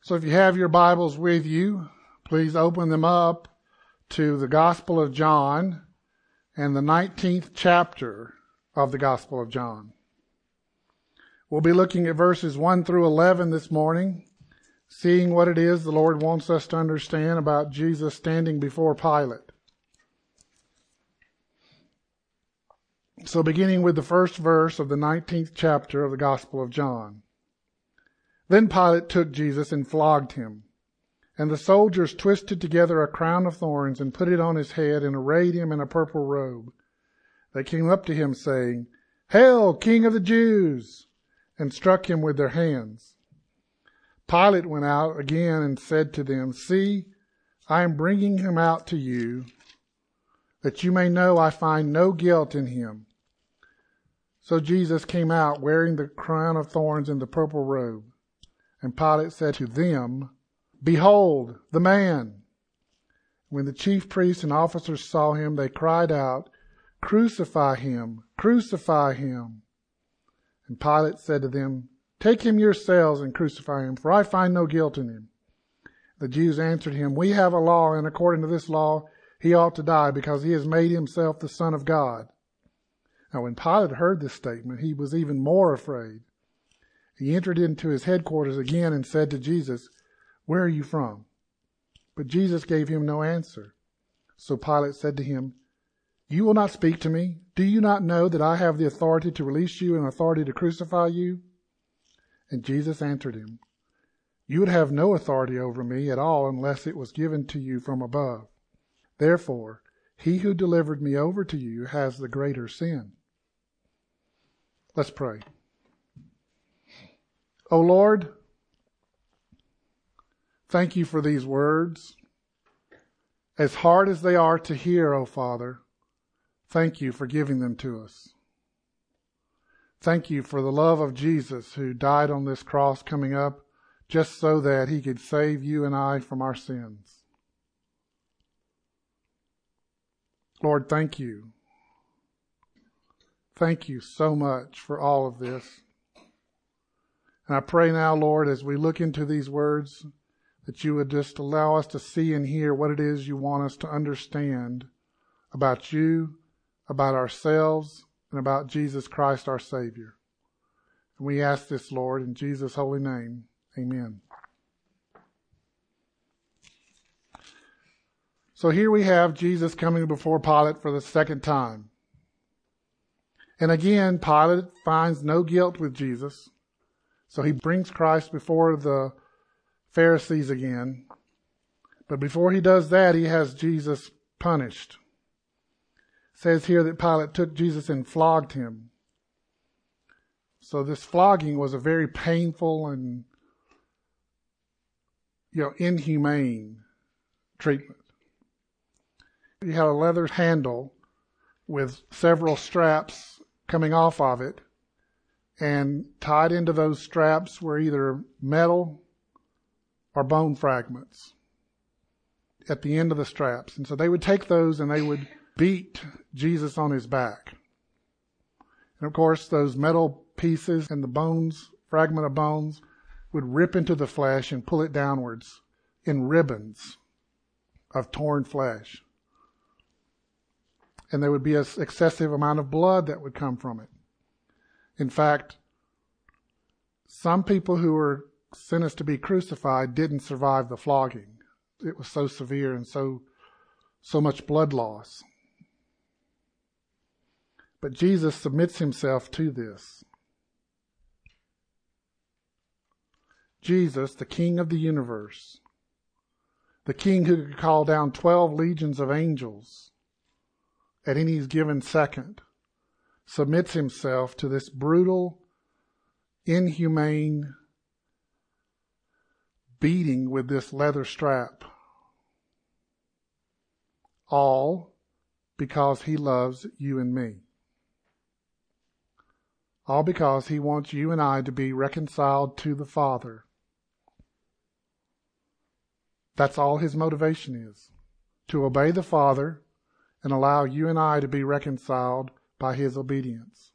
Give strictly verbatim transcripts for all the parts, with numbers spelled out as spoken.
So if you have your Bibles with you, please open them up to the Gospel of John and the nineteenth chapter of the Gospel of John. We'll be looking at verses one through eleven this morning, seeing what it is the Lord wants us to understand about Jesus standing before Pilate. So beginning with the first verse of the nineteenth chapter of the Gospel of John. Then Pilate took Jesus and flogged him. And the soldiers twisted together a crown of thorns and put it on his head and arrayed him in a purple robe. They came up to him saying, "Hail, King of the Jews!" and struck him with their hands. Pilate went out again and said to them, "See, I am bringing him out to you, that you may know I find no guilt in him." So Jesus came out wearing the crown of thorns and the purple robe. And Pilate said to them, "Behold, the man!" When the chief priests and officers saw him, they cried out, "Crucify him! Crucify him!" And Pilate said to them, "Take him yourselves and crucify him, for I find no guilt in him." The Jews answered him, "We have a law, and according to this law he ought to die, because he has made himself the Son of God." Now when Pilate heard this statement, he was even more afraid. He entered into his headquarters again and said to Jesus, "Where are you from?" But Jesus gave him no answer. So Pilate said to him, "You will not speak to me? Do you not know that I have the authority to release you and authority to crucify you?" And Jesus answered him, "You would have no authority over me at all unless it was given to you from above. Therefore, he who delivered me over to you has the greater sin." Let's pray. O Lord, thank you for these words. As hard as they are to hear, O Father, thank you for giving them to us. Thank you for the love of Jesus who died on this cross coming up just so that he could save you and I from our sins. Lord, thank you. Thank you so much for all of this. And I pray now, Lord, as we look into these words, that you would just allow us to see and hear what it is you want us to understand about you, about ourselves, and about Jesus Christ, our Savior. And we ask this, Lord, in Jesus' holy name. Amen. So here we have Jesus coming before Pilate for the second time. And again, Pilate finds no guilt with Jesus. So he brings Christ before the Pharisees again. But before he does that, he has Jesus punished. It says here that Pilate took Jesus and flogged him. So this flogging was a very painful and, you know, inhumane treatment. You had a leather handle with several straps coming off of it. And tied into those straps were either metal or bone fragments at the end of the straps. And so they would take those and they would beat Jesus on his back. And of course, those metal pieces and the bones, fragment of bones, would rip into the flesh and pull it downwards in ribbons of torn flesh. And there would be an excessive amount of blood that would come from it. In fact, some people who were sentenced to be crucified didn't survive the flogging. It was so severe and so, so much blood loss. But Jesus submits himself to this. Jesus, the King of the universe, the King who could call down twelve legions of angels at any given second, submits himself to this brutal, inhumane beating with this leather strap. All because he loves you and me. All because he wants you and I to be reconciled to the Father. That's all his motivation is. To obey the Father and allow you and I to be reconciled by his obedience.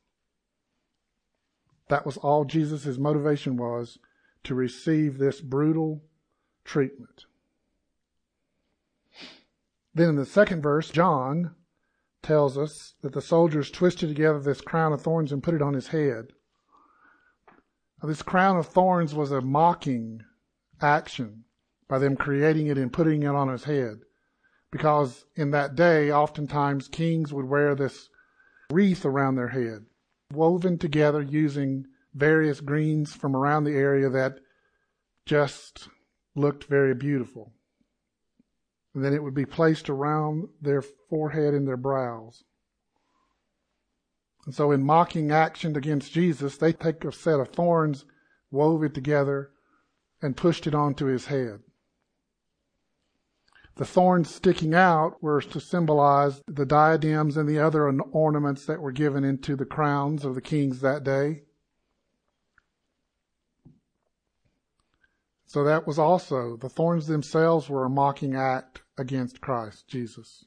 That was all Jesus' motivation was, to receive this brutal treatment. Then in the second verse, John tells us that the soldiers twisted together this crown of thorns and put it on his head. Now, this crown of thorns was a mocking action by them creating it and putting it on his head. Because in that day, oftentimes kings would wear this wreath around their head, woven together using various greens from around the area that just looked very beautiful. And then it would be placed around their forehead and their brows. And so in mocking action against Jesus, they take a set of thorns, wove it together, and pushed it onto his head. The thorns sticking out were to symbolize the diadems and the other ornaments that were given into the crowns of the kings that day. So that was also, the thorns themselves were a mocking act against Christ Jesus.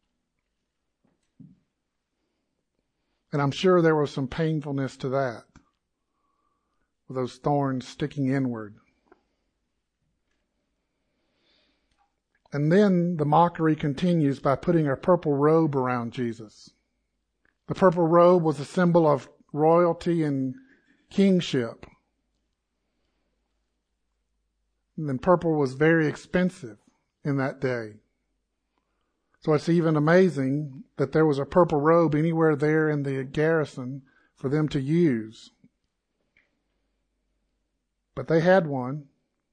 And I'm sure there was some painfulness to that, with those thorns sticking inward. And then the mockery continues by putting a purple robe around Jesus. The purple robe was a symbol of royalty and kingship. And then purple was very expensive in that day. So it's even amazing that there was a purple robe anywhere there in the garrison for them to use. But they had one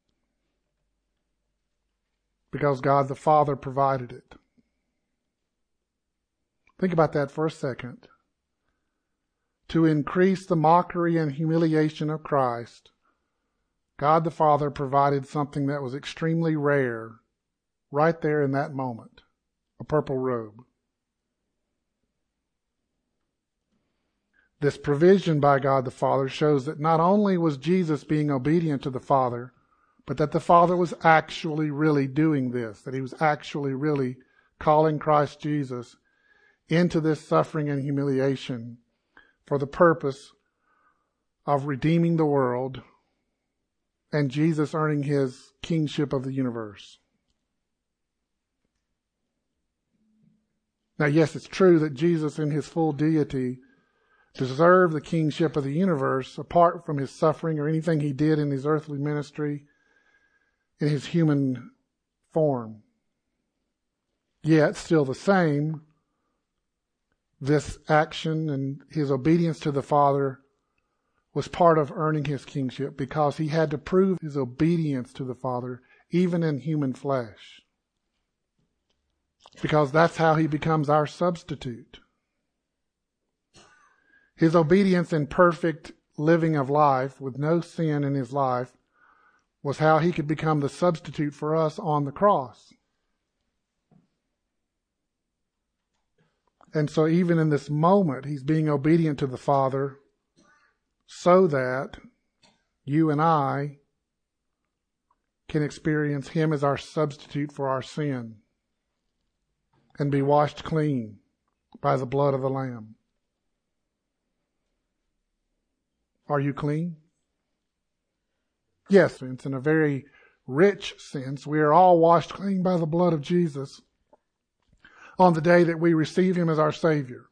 because God the Father provided it. Think about that for a second. To increase the mockery and humiliation of Christ, God the Father provided something that was extremely rare right there in that moment, a purple robe. This provision by God the Father shows that not only was Jesus being obedient to the Father, but that the Father was actually really doing this, that he was actually really calling Christ Jesus into this suffering and humiliation for the purpose of redeeming the world and Jesus earning his kingship of the universe. Now, yes, it's true that Jesus in his full deity deserved the kingship of the universe apart from his suffering or anything he did in his earthly ministry in his human form. Yet, still the same, this action and his obedience to the Father was part of earning his kingship because he had to prove his obedience to the Father even in human flesh. Because that's how he becomes our substitute. His obedience in perfect living of life with no sin in his life was how he could become the substitute for us on the cross. And so even in this moment, he's being obedient to the Father so that you and I can experience him as our substitute for our sin and be washed clean by the blood of the Lamb. Are you clean? Yes, it's in a very rich sense. We are all washed clean by the blood of Jesus on the day that we receive him as our Savior.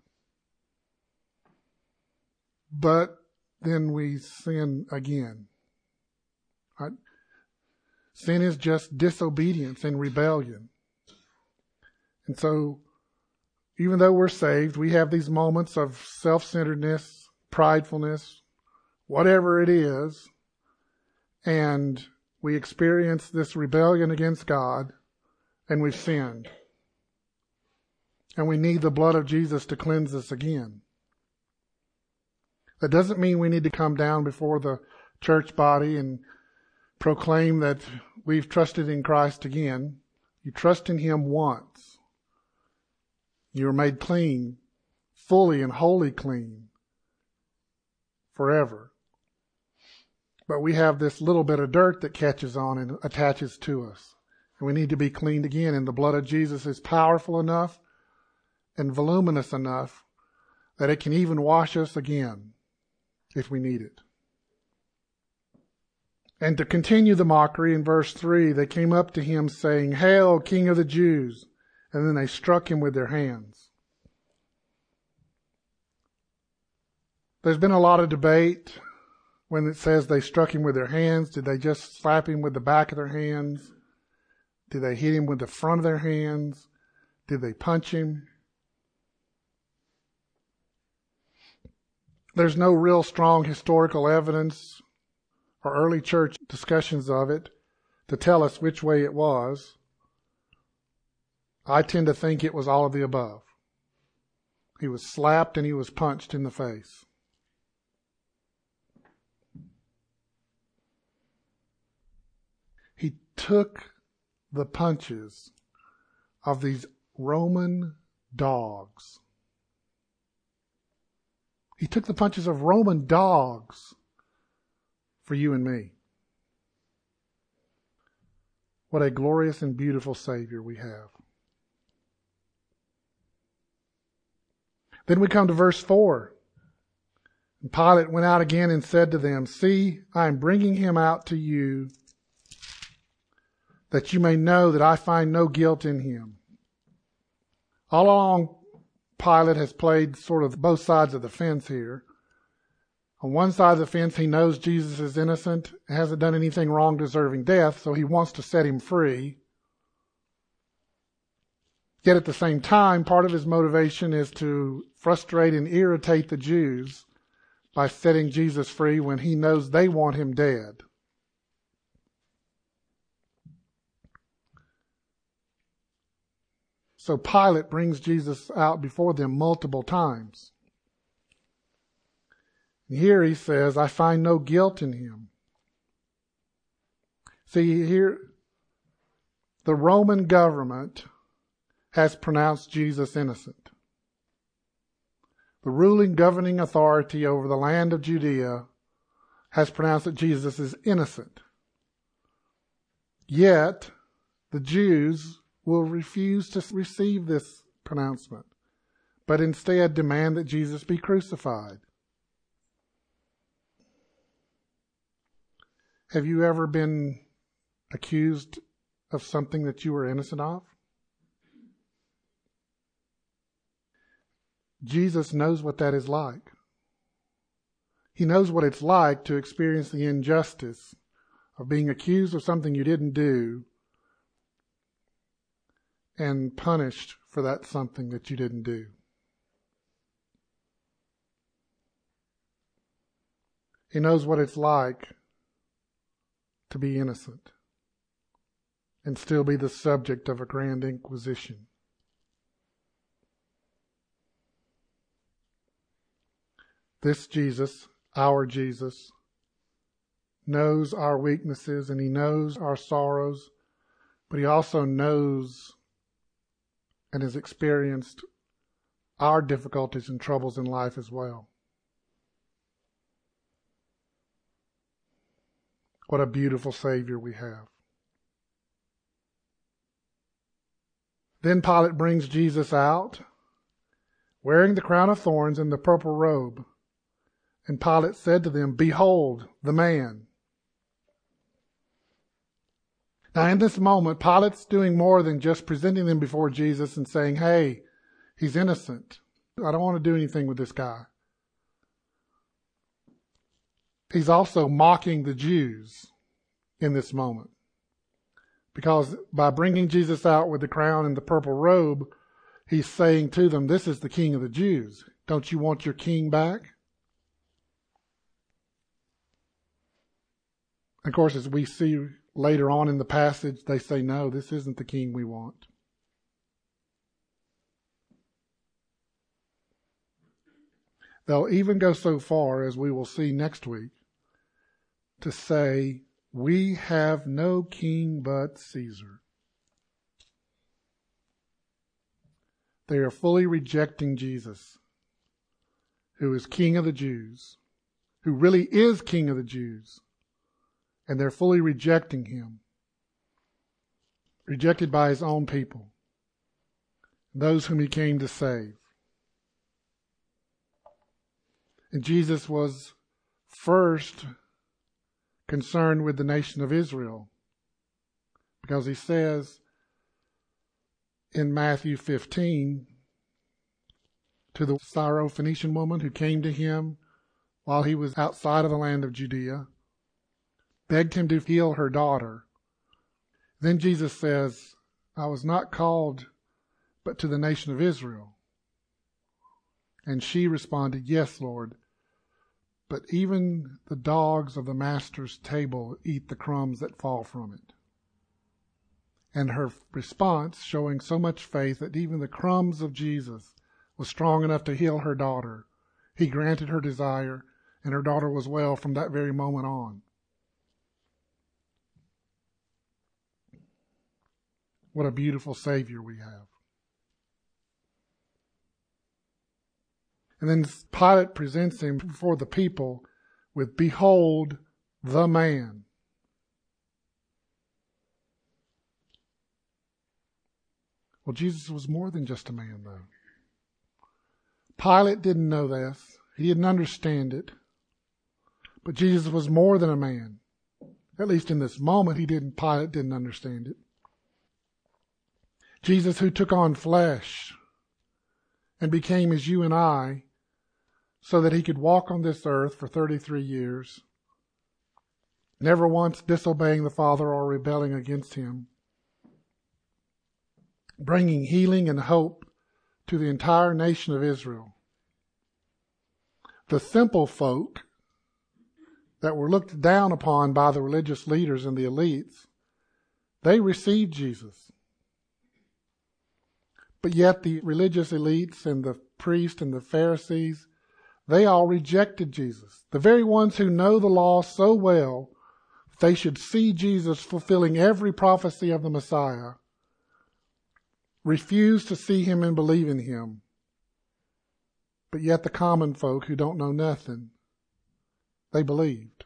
But then we sin again. Right? Sin is just disobedience and rebellion. And so, even though we're saved, we have these moments of self-centeredness, pridefulness, whatever it is, and we experience this rebellion against God, and we've sinned. And we need the blood of Jesus to cleanse us again. That doesn't mean we need to come down before the church body and proclaim that we've trusted in Christ again. You trust in him once. You are made clean, fully and wholly clean, forever. But we have this little bit of dirt that catches on and attaches to us. And we need to be cleaned again. And the blood of Jesus is powerful enough and voluminous enough that it can even wash us again if we need it. And to continue the mockery, in verse three, they came up to him saying, "Hail, King of the Jews!" And then they struck him with their hands. There's been a lot of debate when it says they struck him with their hands. Did they just slap him with the back of their hands? Did they hit him with the front of their hands? Did they punch him? There's no real strong historical evidence or early church discussions of it to tell us which way it was. I tend to think it was all of the above. He was slapped and he was punched in the face. He took the punches of these Roman dogs. He took the punches of Roman dogs for you and me. What a glorious and beautiful Savior we have. Then we come to verse four. And Pilate went out again and said to them, "See, I am bringing him out to you, that you may know that I find no guilt in him." All along, Pilate has played sort of both sides of the fence here. On one side of the fence, he knows Jesus is innocent, hasn't done anything wrong deserving death, so he wants to set him free. Yet at the same time, part of his motivation is to frustrate and irritate the Jews by setting Jesus free when he knows they want him dead. So Pilate brings Jesus out before them multiple times. And here he says, "I find no guilt in him." See, here, the Roman government has pronounced Jesus innocent. The ruling governing authority over the land of Judea has pronounced that Jesus is innocent. Yet, the Jews will refuse to receive this pronouncement, but instead demand that Jesus be crucified. Have you ever been accused of something that you were innocent of? Jesus knows what that is like. He knows what it's like to experience the injustice of being accused of something you didn't do and punished for that something that you didn't do. He knows what it's like to be innocent and still be the subject of a grand inquisition. This Jesus, our Jesus, knows our weaknesses and he knows our sorrows, but he also knows and has experienced our difficulties and troubles in life as well. What a beautiful Savior we have. Then Pilate brings Jesus out, wearing the crown of thorns and the purple robe. And Pilate said to them, "Behold the man." Now in this moment, Pilate's doing more than just presenting them before Jesus and saying, "Hey, he's innocent. I don't want to do anything with this guy." He's also mocking the Jews in this moment. Because by bringing Jesus out with the crown and the purple robe, he's saying to them, "This is the King of the Jews. Don't you want your king back?" Of course, as we see later on in the passage, they say, "No, this isn't the king we want." They'll even go so far, as we will see next week, to say, "We have no king but Caesar." They are fully rejecting Jesus, who is King of the Jews, who really is King of the Jews. And they're fully rejecting him. Rejected by his own people. Those whom he came to save. And Jesus was first concerned with the nation of Israel. Because he says in Matthew fifteen to the Syrophoenician woman who came to him while he was outside of the land of Judea, begged him to heal her daughter. Then Jesus says, I was not called but to the nation of Israel. And she responded, yes, Lord, but even the dogs of the master's table eat the crumbs that fall from it. And her response, showing so much faith that even the crumbs of Jesus was strong enough to heal her daughter. He granted her desire, and her daughter was well from that very moment on. What a beautiful Savior we have. And then Pilate presents him before the people with, behold, the man. Well, Jesus was more than just a man, though. Pilate didn't know this. He didn't understand it. But Jesus was more than a man. At least in this moment, he didn't. Pilate didn't understand it. Jesus, who took on flesh and became as you and I, so that he could walk on this earth for thirty-three years, never once disobeying the Father or rebelling against him, bringing healing and hope to the entire nation of Israel. The simple folk that were looked down upon by the religious leaders and the elites, they received Jesus. But yet the religious elites and the priests and the Pharisees, they all rejected Jesus. The very ones who know the law so well, they should see Jesus fulfilling every prophecy of the Messiah, refuse to see him and believe in him. But yet the common folk who don't know nothing, they believed.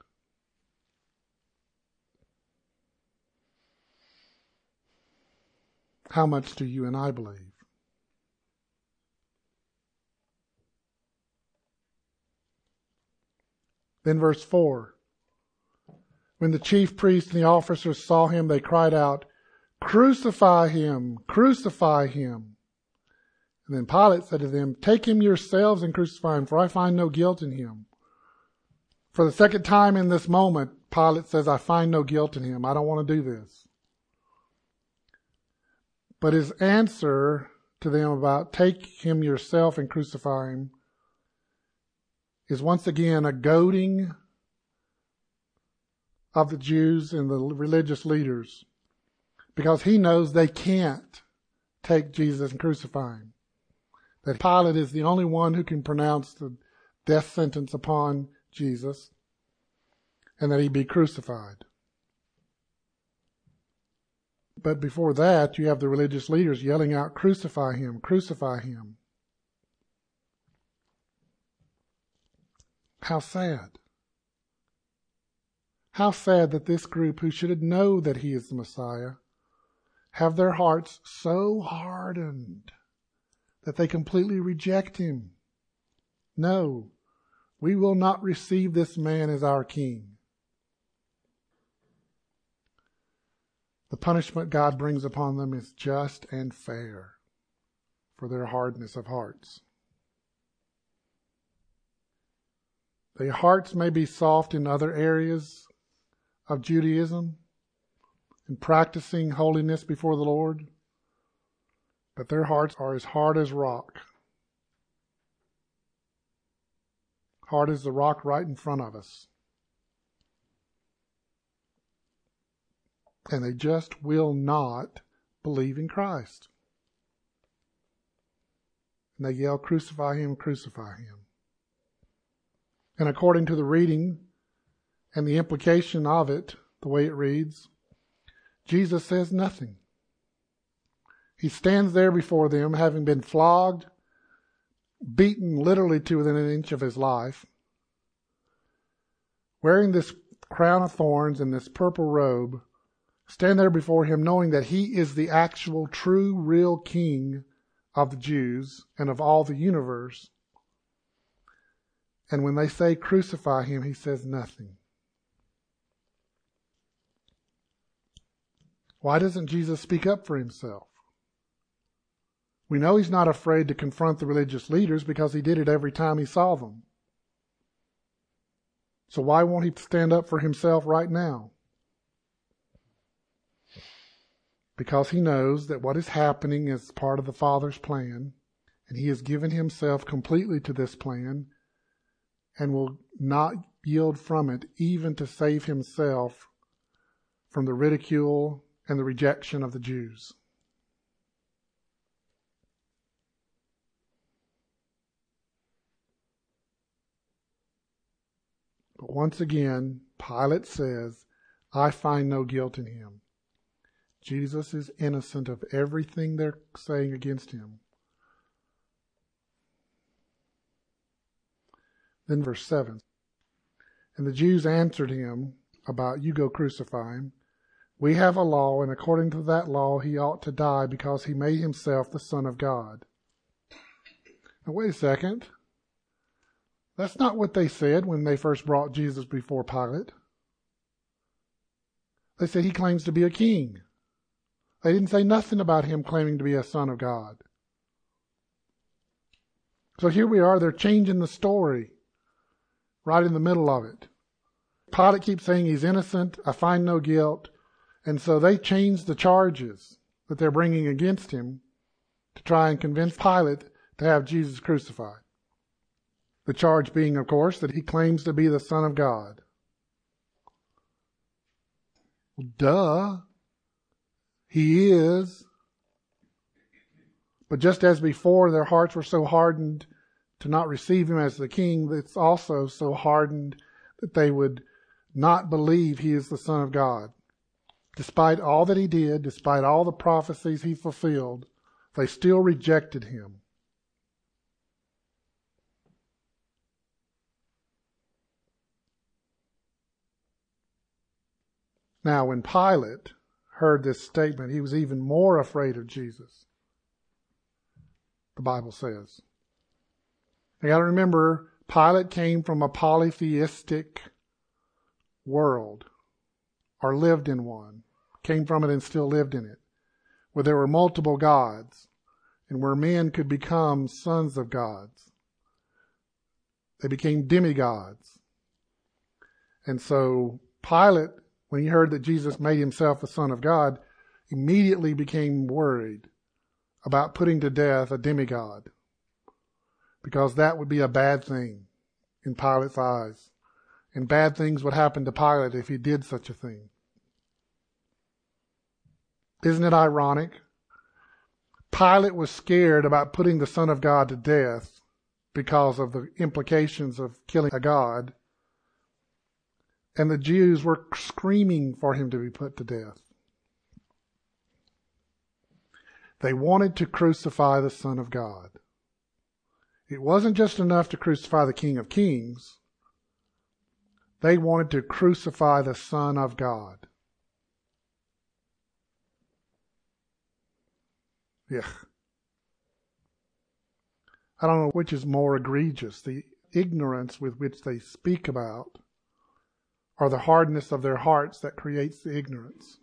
How much do you and I believe? Then verse four. When the chief priests and the officers saw him, they cried out, crucify him, crucify him. And then Pilate said to them, take him yourselves and crucify him, for I find no guilt in him. For the second time in this moment, Pilate says, I find no guilt in him. I don't want to do this. But his answer to them about take him yourself and crucify him is once again a goading of the Jews and the religious leaders, because he knows they can't take Jesus and crucify him. That Pilate is the only one who can pronounce the death sentence upon Jesus, and that he be crucified. But before that, you have the religious leaders yelling out, crucify him, crucify him. How sad. How sad that this group, who should know that he is the Messiah, have their hearts so hardened that they completely reject him. No, we will not receive this man as our king. The punishment God brings upon them is just and fair for their hardness of hearts. Their hearts may be soft in other areas of Judaism and practicing holiness before the Lord, but their hearts are as hard as rock. Hard as the rock right in front of us. And they just will not believe in Christ. And they yell, crucify him, crucify him. And according to the reading and the implication of it, the way it reads, Jesus says nothing. He stands there before them, having been flogged, beaten literally to within an inch of his life, wearing this crown of thorns and this purple robe, stand there before him knowing that he is the actual, true, real king of the Jews and of all the universe. And when they say crucify him, he says nothing. Why doesn't Jesus speak up for himself? We know he's not afraid to confront the religious leaders because he did it every time he saw them. So why won't he stand up for himself right now? Because he knows that what is happening is part of the Father's plan, and he has given himself completely to this plan and will not yield from it even to save himself from the ridicule and the rejection of the Jews. But once again, Pilate says, I find no guilt in him. Jesus is innocent of everything they're saying against him. Then verse seven. And the Jews answered him about, you go crucify him. We have a law, and according to that law he ought to die because he made himself the Son of God. Now wait a second. That's not what they said when they first brought Jesus before Pilate. They said he claims to be a king. They didn't say nothing about him claiming to be a son of God. So here we are, they're changing the story right in the middle of it. Pilate keeps saying he's innocent, I find no guilt, and so they change the charges that they're bringing against him to try and convince Pilate to have Jesus crucified. The charge being, of course, that he claims to be the Son of God. Well, duh. He is. But just as before their hearts were so hardened to not receive him as the king, it's also so hardened that they would not believe he is the Son of God. Despite all that he did, despite all the prophecies he fulfilled, they still rejected him. Now, when Pilate heard this statement, he was even more afraid of Jesus, the Bible says. You got to remember, Pilate came from a polytheistic world, or lived in one, came from it and still lived in it, where there were multiple gods, and where men could become sons of gods. They became demigods. And so Pilate, when he heard that Jesus made himself the Son of God, immediately became worried about putting to death a demigod, because that would be a bad thing in Pilate's eyes. And bad things would happen to Pilate if he did such a thing. Isn't it ironic? Pilate was scared about putting the Son of God to death because of the implications of killing a god. And the Jews were screaming for him to be put to death. They wanted to crucify the Son of God. It wasn't just enough to crucify the King of Kings. They wanted to crucify the Son of God. Yeah. I don't know which is more egregious, the ignorance with which they speak about, or the hardness of their hearts that creates the ignorance.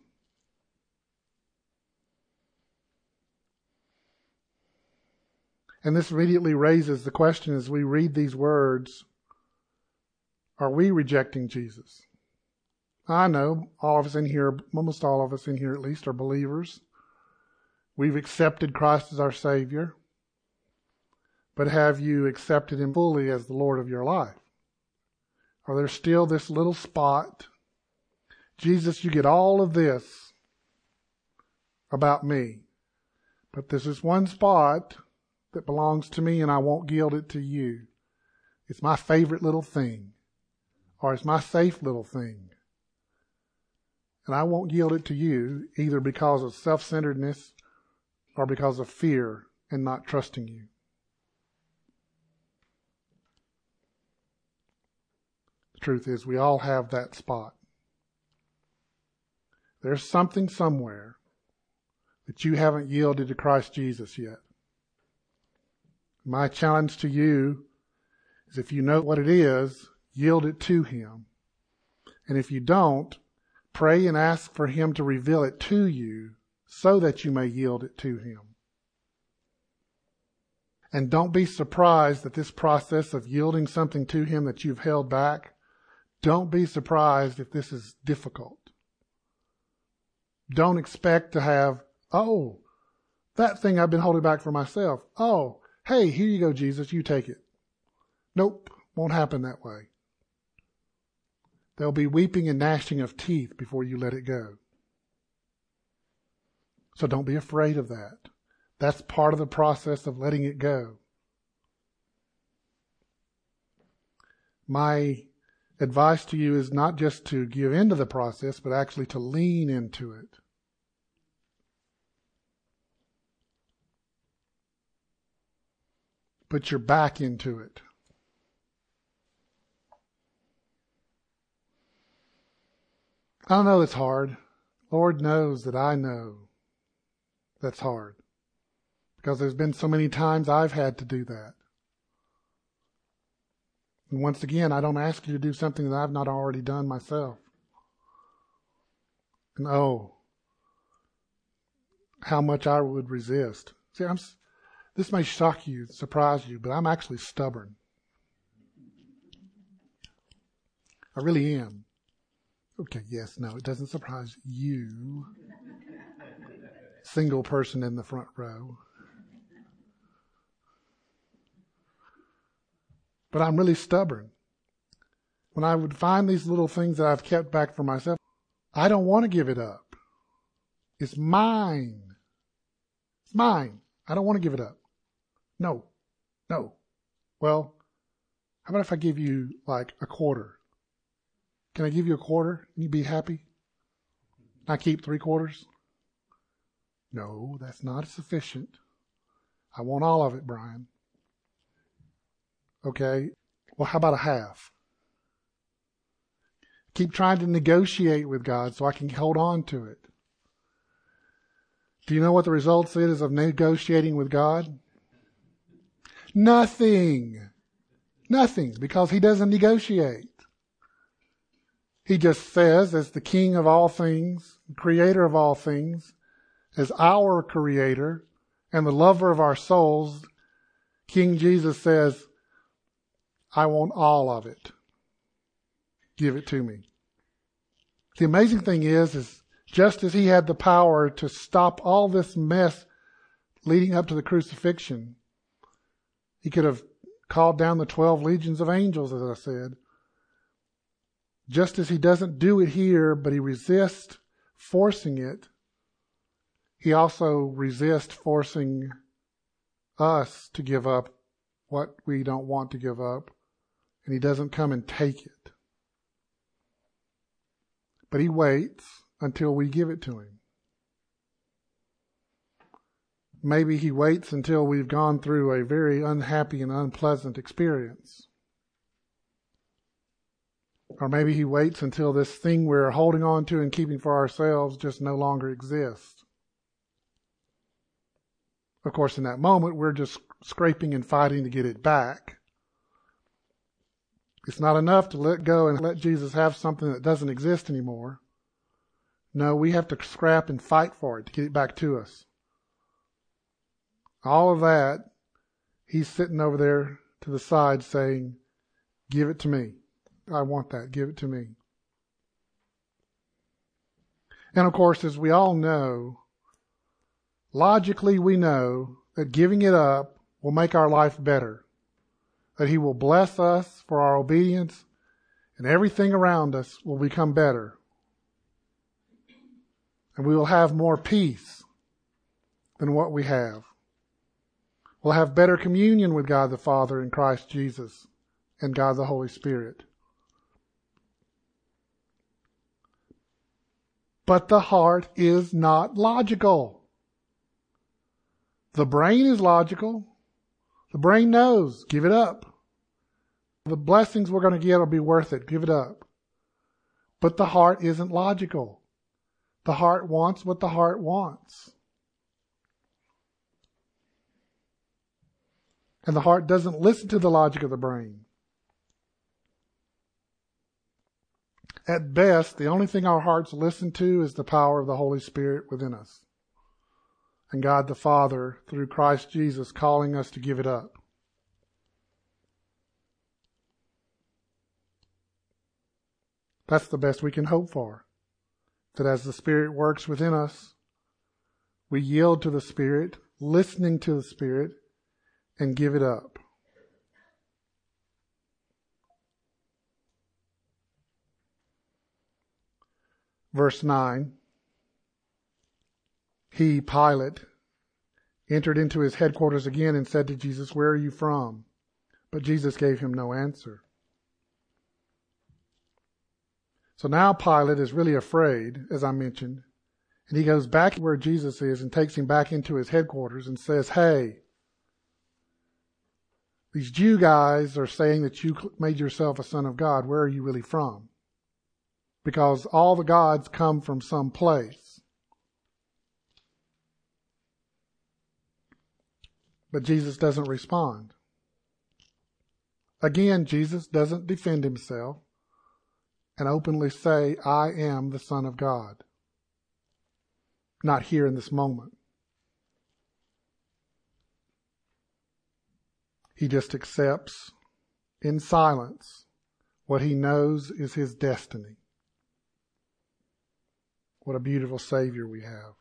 And this immediately raises the question as we read these words, are we rejecting Jesus? I know all of us in here, almost all of us in here at least, are believers. We've accepted Christ as our Savior. But have you accepted him fully as the Lord of your life? Or there's still this little spot, Jesus, you get all of this about me, but there's this one spot that belongs to me and I won't yield it to you. It's my favorite little thing, or it's my safe little thing. And I won't yield it to you either because of self-centeredness or because of fear and not trusting you. Truth is, we all have that spot. There's something somewhere that you haven't yielded to Christ Jesus yet. My challenge to you is, if you know what it is, yield it to him. And if you don't, Pray and ask for Him to reveal it to you so that you may yield it to Him. And don't be surprised that this process of yielding something to Him that you've held back, don't be surprised if this is difficult. Don't expect to have, oh, that thing I've been holding back for myself. Oh, hey, here you go, Jesus, you take it. Nope, won't happen that way. There'll be weeping and gnashing of teeth before you let it go. So don't be afraid of that. That's part of the process of letting it go. My advice to you is not just to give into the process, but actually to lean into it. Put your back into it. I know it's hard. Lord knows that I know that's hard. Because there's been so many times I've had to do that. And once again, I don't ask you to do something that I've not already done myself. And oh, how much I would resist. See, I'm, this may shock you, surprise you, but I'm actually stubborn. I really am. Okay, yes, no, it doesn't surprise you. Single person in the front row. But I'm really stubborn. When I would find these little things that I've kept back for myself, I don't want to give it up. It's mine. It's mine. I don't want to give it up. No. No. Well, how about if I give you like a quarter? Can I give you a quarter and you be happy? I keep three quarters? No, that's not sufficient. I want all of it, Brian. Okay, well, how about a half? Keep trying to negotiate with God so I can hold on to it. Do you know what the results is of negotiating with God? Nothing. Nothing, because He doesn't negotiate. He just says, as the King of all things, Creator of all things, as our Creator and the lover of our souls, King Jesus says, I want all of it. Give it to me. The amazing thing is, is just as He had the power to stop all this mess leading up to the crucifixion, He could have called down the twelve legions of angels, as I said. Just as He doesn't do it here, but He resists forcing it, He also resists forcing us to give up what we don't want to give up. And He doesn't come and take it. But He waits until we give it to Him. Maybe He waits until we've gone through a very unhappy and unpleasant experience. Or maybe He waits until this thing we're holding on to and keeping for ourselves just no longer exists. Of course, in that moment, we're just scraping and fighting to get it back. It's not enough to let go and let Jesus have something that doesn't exist anymore. No, we have to scrap and fight for it to get it back to us. All of that, He's sitting over there to the side saying, give it to me. I want that. Give it to me. And of course, as we all know, logically we know that giving it up will make our life better. That He will bless us for our obedience, and everything around us will become better. And we will have more peace than what we have. We'll have better communion with God the Father in Christ Jesus and God the Holy Spirit. But the heart is not logical. The brain is logical. The brain knows, give it up. The blessings we're going to get will be worth it. Give it up. But the heart isn't logical. The heart wants what the heart wants. And the heart doesn't listen to the logic of the brain. At best, the only thing our hearts listen to is the power of the Holy Spirit within us, and God the Father, through Christ Jesus, calling us to give it up. That's the best we can hope for. That as the Spirit works within us, we yield to the Spirit, listening to the Spirit, and give it up. Verse nine. He, Pilate, entered into his headquarters again and said to Jesus, "Where are you from?" But Jesus gave him no answer. So now Pilate is really afraid, as I mentioned, and he goes back where Jesus is and takes him back into his headquarters and says, "Hey, these Jew guys are saying that you made yourself a son of God. Where are you really from? Because all the gods come from some place." But Jesus doesn't respond. Again, Jesus doesn't defend himself and openly say, "I am the Son of God." Not here in this moment. He just accepts in silence what he knows is his destiny. What a beautiful Savior we have.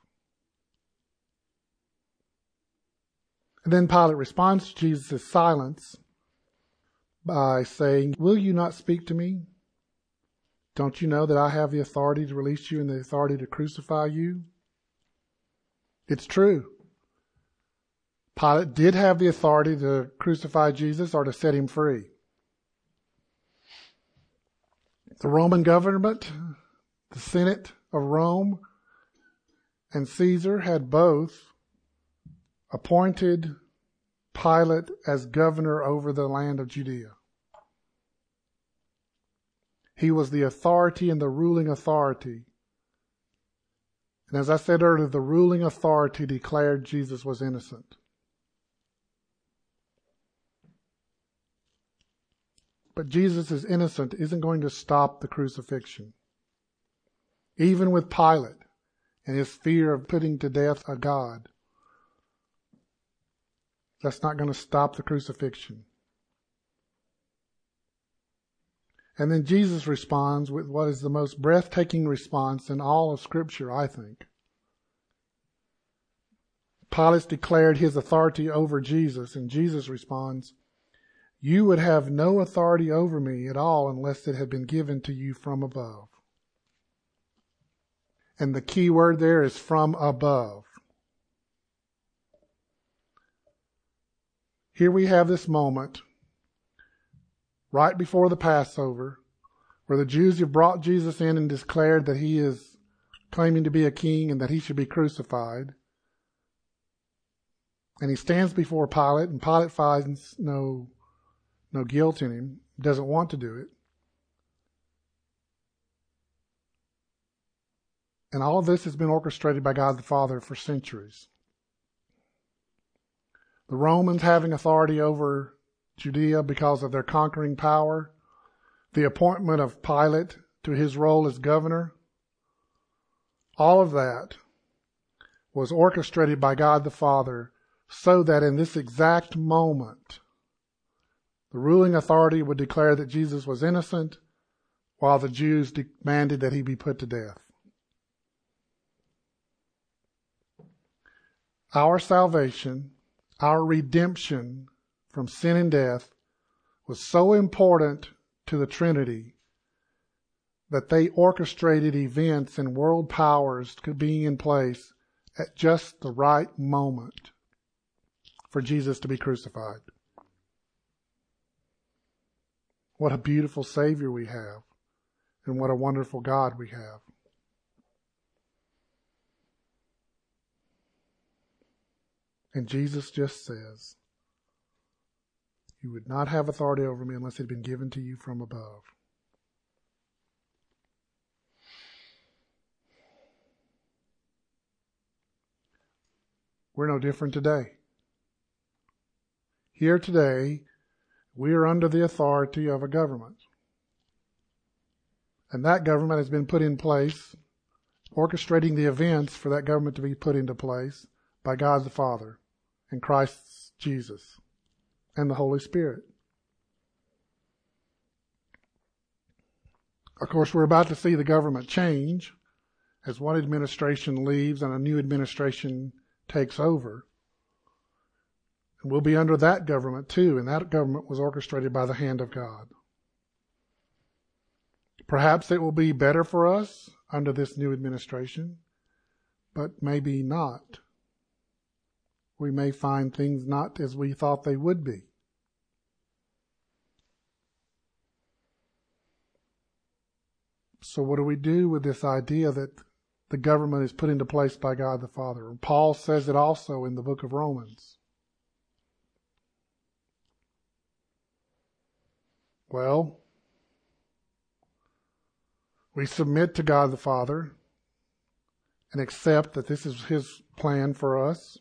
And then Pilate responds to Jesus' silence by saying, "Will you not speak to me? Don't you know that I have the authority to release you and the authority to crucify you?" It's true. Pilate did have the authority to crucify Jesus or to set him free. The Roman government, the Senate of Rome, and Caesar had both appointed Pilate as governor over the land of Judea. He was the authority and the ruling authority. And as I said earlier, the ruling authority declared Jesus was innocent. But Jesus' innocence isn't going to stop the crucifixion. Even with Pilate and his fear of putting to death a God, that's not going to stop the crucifixion. And then Jesus responds with what is the most breathtaking response in all of Scripture, I think. Pilate declared his authority over Jesus, and Jesus responds, "You would have no authority over me at all unless it had been given to you from above." And the key word there is from above. Here we have this moment right before the Passover, where the Jews have brought Jesus in and declared that he is claiming to be a king and that he should be crucified. And he stands before Pilate, and Pilate finds no, no guilt in him, doesn't want to do it. And all of this has been orchestrated by God the Father for centuries. The Romans having authority over Judea because of their conquering power, the appointment of Pilate to his role as governor, all of that was orchestrated by God the Father so that in this exact moment, the ruling authority would declare that Jesus was innocent while the Jews demanded that he be put to death. Our salvation, our redemption from sin and death was so important to the Trinity that they orchestrated events and world powers being in place at just the right moment for Jesus to be crucified. What a beautiful Savior we have, and what a wonderful God we have. And Jesus just says, "You would not have authority over me unless it had been given to you from above." We're no different today. Here today, we are under the authority of a government. And that government has been put in place, orchestrating the events for that government to be put into place by God the Father and Christ Jesus and the Holy Spirit. Of course, we're about to see the government change as one administration leaves and a new administration takes over. And we'll be under that government too, and that government was orchestrated by the hand of God. Perhaps it will be better for us under this new administration, but maybe not. We may find things not as we thought they would be. So what do we do with this idea that the government is put into place by God the Father? And Paul says it also in the book of Romans. Well, we submit to God the Father and accept that this is His plan for us,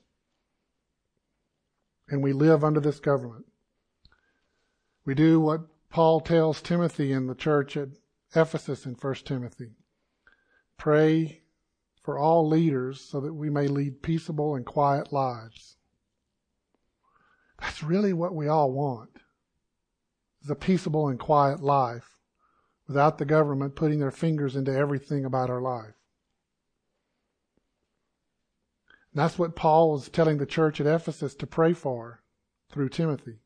and we live under this government. We do what Paul tells Timothy in the church at Ephesus in First Timothy. Pray for all leaders so that we may lead peaceable and quiet lives. That's really what we all want, is a peaceable and quiet life without the government putting their fingers into everything about our life. And that's what Paul was telling the church at Ephesus to pray for through Timothy.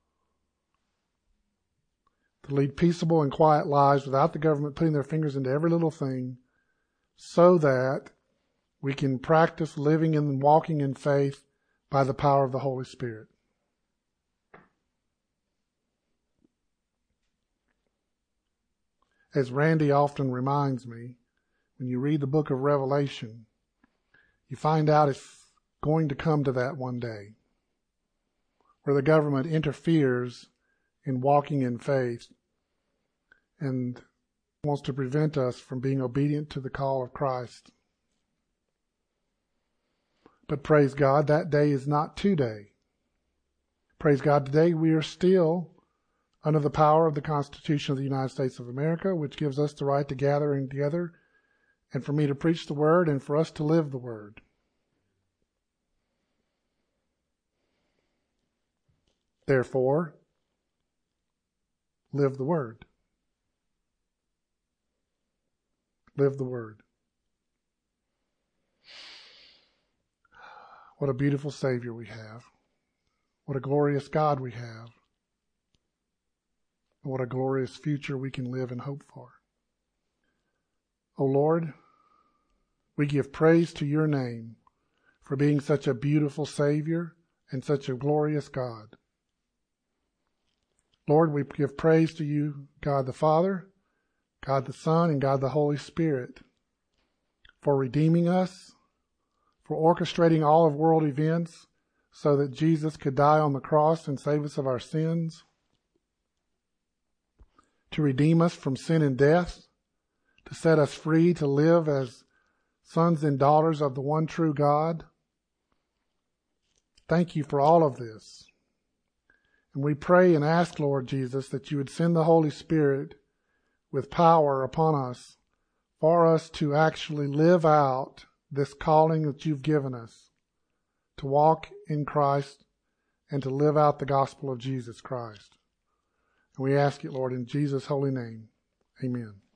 To lead peaceable and quiet lives without the government putting their fingers into every little thing, so that we can practice living and walking in faith by the power of the Holy Spirit. As Randy often reminds me, when you read the book of Revelation, you find out it's going to come to that one day, where the government interferes in walking in faith and wants to prevent us from being obedient to the call of Christ. But praise God, that day is not today. Praise God, today we are still under the power of the Constitution of the United States of America, which gives us the right to gather together and for me to preach the Word and for us to live the Word. Therefore, live the Word. Live the Word. What a beautiful Savior we have. What a glorious God we have. And what a glorious future we can live and hope for. O Lord, we give praise to your name for being such a beautiful Savior and such a glorious God. Lord, we give praise to you, God the Father, God the Son, and God the Holy Spirit, for redeeming us, for orchestrating all of world events so that Jesus could die on the cross and save us of our sins, to redeem us from sin and death, to set us free to live as sons and daughters of the one true God. Thank you for all of this. And we pray and ask, Lord Jesus, that you would send the Holy Spirit with power upon us for us to actually live out this calling that you've given us, to walk in Christ and to live out the gospel of Jesus Christ. And we ask it, Lord, in Jesus' holy name. Amen.